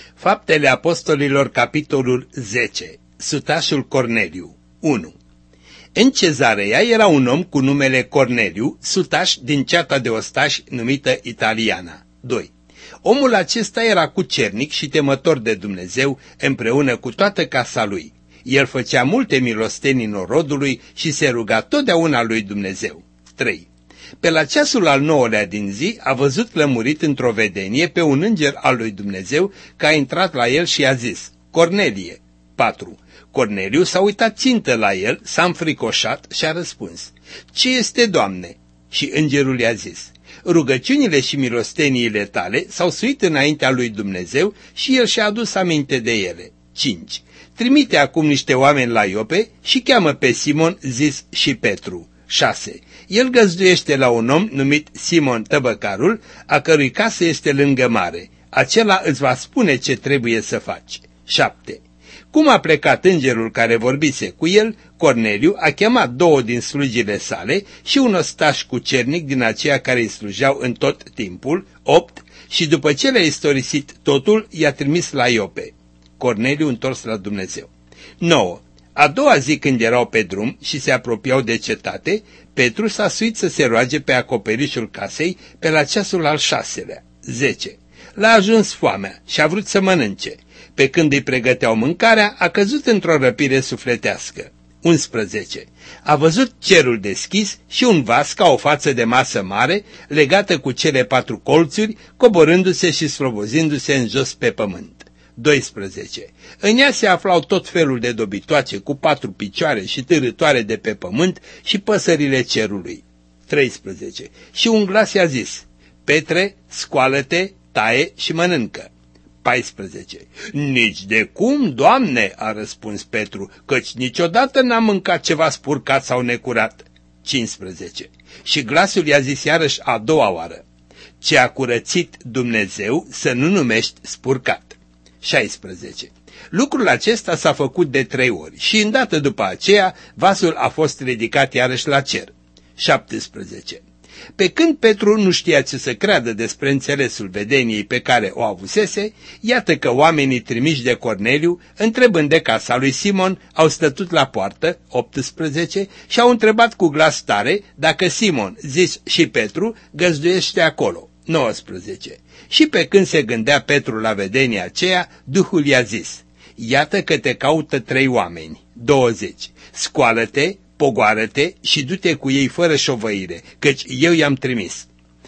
Faptele Apostolilor, capitolul 10. Sutașul Corneliu. 1. În Cezarea era un om cu numele Corneliu, sutaș din ceata de ostași numită Italiana. 2. Omul acesta era cucernic și temător de Dumnezeu împreună cu toată casa lui. El făcea multe milostenii norodului și se ruga totdeauna lui Dumnezeu. 3. Pe la ceasul al 9-lea din zi a văzut lămurit într-o vedenie pe un înger al lui Dumnezeu că a intrat la el și a zis: Cornelie. 4. Corneliu s-a uitat țintă la el, s-a înfricoșat și a răspuns: Ce este, Doamne? Și îngerul i-a zis: Rugăciunile și milosteniile tale s-au suit înaintea lui Dumnezeu și el și-a adus aminte de ele. 5. Trimite acum niște oameni la Iope și cheamă pe Simon, zis și Petru. 6. El găzduiește la un om numit Simon Tăbăcarul, a cărui casă este lângă mare. Acela îți va spune ce trebuie să faci. 7. Cum a plecat îngerul care vorbise cu el, Corneliu a chemat 2 din slujile sale și un ostaș cucernic din aceia care îi slujeau în tot timpul, 8, și după ce le-a istorisit totul, i-a trimis la Iope. Corneliu întors la Dumnezeu. 9. A doua zi când erau pe drum și se apropiau de cetate, Petru s-a suit să se roage pe acoperișul casei pe la ceasul al 6-lea. 10. L-a ajuns foamea și a vrut să mănânce. Pe când îi pregăteau mâncarea, a căzut într-o răpire sufletească. 11. A văzut cerul deschis și un vas ca o față de masă mare, legată cu cele 4 colțuri, coborându-se și slobozindu-se în jos pe pământ. 12. În ea se aflau tot felul de dobitoace cu 4 picioare și târâtoare de pe pământ și păsările cerului. 13. Și un glas i-a zis: Petre, scoală-te, taie și mănâncă. 14. Nici de cum, Doamne, a răspuns Petru, căci niciodată n-am mâncat ceva spurcat sau necurat. 15. Și glasul i-a zis iarăși a doua oară: Ce a curățit Dumnezeu să nu numești spurcat. 16. Lucrul acesta s-a făcut de 3 ori și îndată după aceea vasul a fost ridicat iarăși la cer. 17. Pe când Petru nu știa ce să creadă despre înțelesul vedeniei pe care o avusese, iată că oamenii trimiși de Corneliu, întrebând de casa lui Simon, au stătut la poartă, 18, și au întrebat cu glas tare dacă Simon, zis și Petru, găzduiește acolo, 19. Și pe când se gândea Petru la vedenia aceea, Duhul i-a zis: Iată că te caută 3 oameni, 20, scoală-te, pogoară-te și du-te cu ei fără șovăire, căci eu i-am trimis.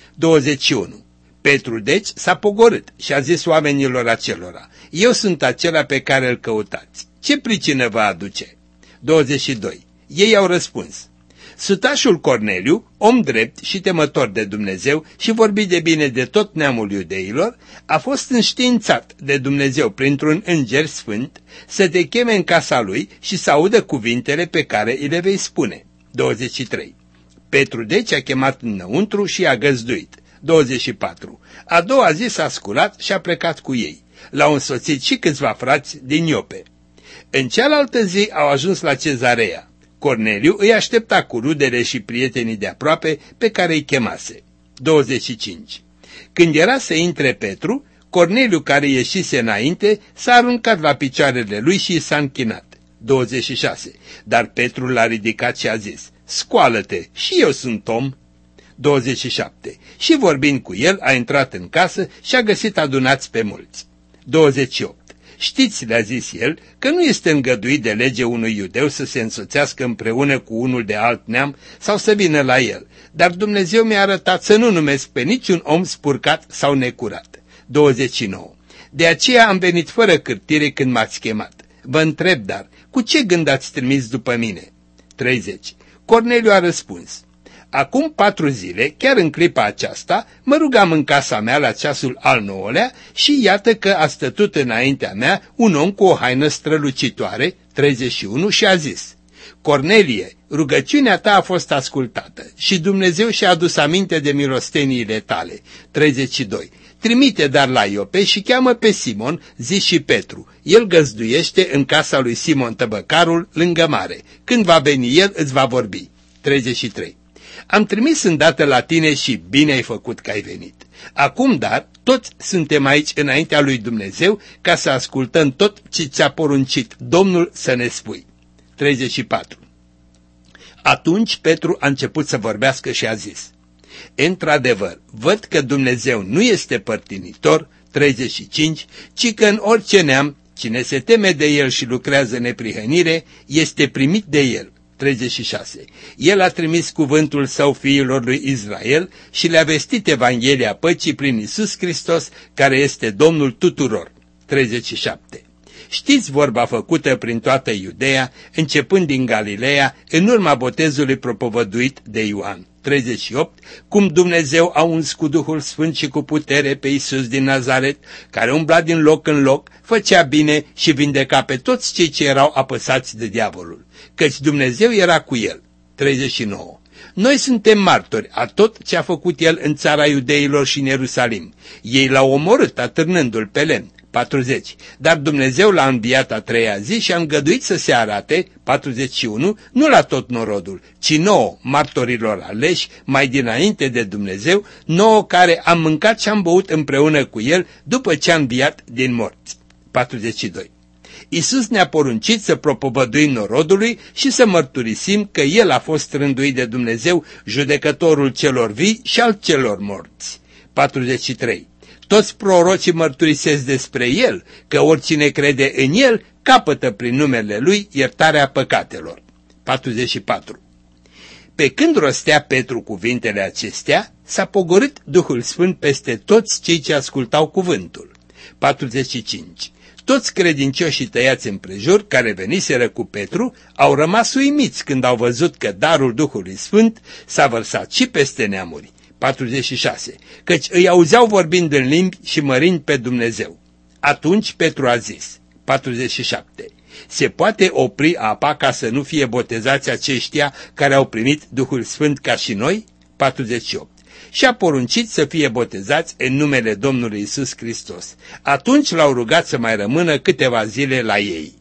21. Petru deci s-a pogorât și a zis oamenilor acelora: Eu sunt acela pe care îl căutați. Ce pricină vă aduce? 22. Ei au răspuns: Sutașul Corneliu, om drept și temător de Dumnezeu și vorbit de bine de tot neamul iudeilor, a fost înștiințat de Dumnezeu printr-un înger sfânt să te cheme în casa lui și să audă cuvintele pe care îi le vei spune. 23. Petru deci a chemat înăuntru și i-a găzduit. 24. A doua zi s-a sculat și a plecat cu ei. L-au însoțit și câțiva frați din Iope. În cealaltă zi au ajuns la Cezarea. Corneliu îi aștepta cu rudele și prietenii de aproape pe care îi chemase. 25. Când era să intre Petru, Corneliu, care ieșise înainte, s-a aruncat la picioarele lui și s-a închinat. 26. Dar Petru l-a ridicat și a zis: Scoală-te, și eu sunt om. 27. Și vorbind cu el, a intrat în casă și a găsit adunați pe mulți. 28. Știți, le-a zis el, că nu este îngăduit de lege unui iudeu să se însoțească împreună cu unul de alt neam sau să vină la el, dar Dumnezeu mi-a arătat să nu numesc pe niciun om spurcat sau necurat. 29. De aceea am venit fără cârtire când m-ați chemat. Vă întreb, dar, cu ce gând ați trimis după mine? 30. Corneliu a răspuns: Acum 4 zile, chiar în clipa aceasta, mă rugam în casa mea la ceasul al 9-lea și iată că a stătut înaintea mea un om cu o haină strălucitoare, 31, și a zis: Cornelie, rugăciunea ta a fost ascultată și Dumnezeu și-a adus aminte de milosteniile tale. 32. Trimite dar la Iope și cheamă pe Simon, zis și Petru. El găzduiește în casa lui Simon Tăbăcarul lângă mare. Când va veni el, îți va vorbi. 33. Am trimis îndată la tine și bine ai făcut că ai venit. Acum, dar, toți suntem aici înaintea lui Dumnezeu ca să ascultăm tot ce ți-a poruncit Domnul să ne spui. 34. Atunci Petru a început să vorbească și a zis: într-adevăr, văd că Dumnezeu nu este părtinitor, 35, ci că în orice neam, cine se teme de El și lucrează neprihănire, este primit de El. 36. El a trimis cuvântul Său fiilor lui Israel și le-a vestit Evanghelia păcii prin Iisus Hristos, care este Domnul tuturor. 37. Știți vorba făcută prin toată Iudeea, începând din Galileea, în urma botezului propovăduit de Ioan. 38. Cum Dumnezeu a uns cu Duhul Sfânt și cu putere pe Iisus din Nazaret, care umbla din loc în loc, făcea bine și vindeca pe toți cei ce erau apăsați de diavolul, căci Dumnezeu era cu el. 39. Noi suntem martori a tot ce a făcut el în țara iudeilor și în Ierusalim. Ei l-au omorât atârnându-l pe lemn. 40. Dar Dumnezeu l-a înviat a treia zi și a îngăduit să se arate, 41, nu la tot norodul, ci nouă, martorilor aleși, mai dinainte de Dumnezeu, nouă care am mâncat și am băut împreună cu el după ce a înviat din morți. 42. Iisus ne-a poruncit să propovăduim norodului și să mărturisim că El a fost rânduit de Dumnezeu, judecătorul celor vii și al celor morți. 43. Toți prorocii mărturisesc despre El, că oricine crede în El capătă prin numele Lui iertarea păcatelor. 44. Pe când rostea Petru cuvintele acestea, s-a pogorât Duhul Sfânt peste toți cei ce ascultau cuvântul. 45. Toți credincioșii tăiați împrejur, care veniseră cu Petru, au rămas uimiți când au văzut că darul Duhului Sfânt s-a vărsat și peste neamuri. 46. Căci îi auzeau vorbind în limbi și mărind pe Dumnezeu. Atunci Petru a zis, 47. Se poate opri apa ca să nu fie botezați aceștia care au primit Duhul Sfânt ca și noi? 48. Și a poruncit să fie botezați în numele Domnului Iisus Hristos. Atunci l-au rugat să mai rămână câteva zile la ei.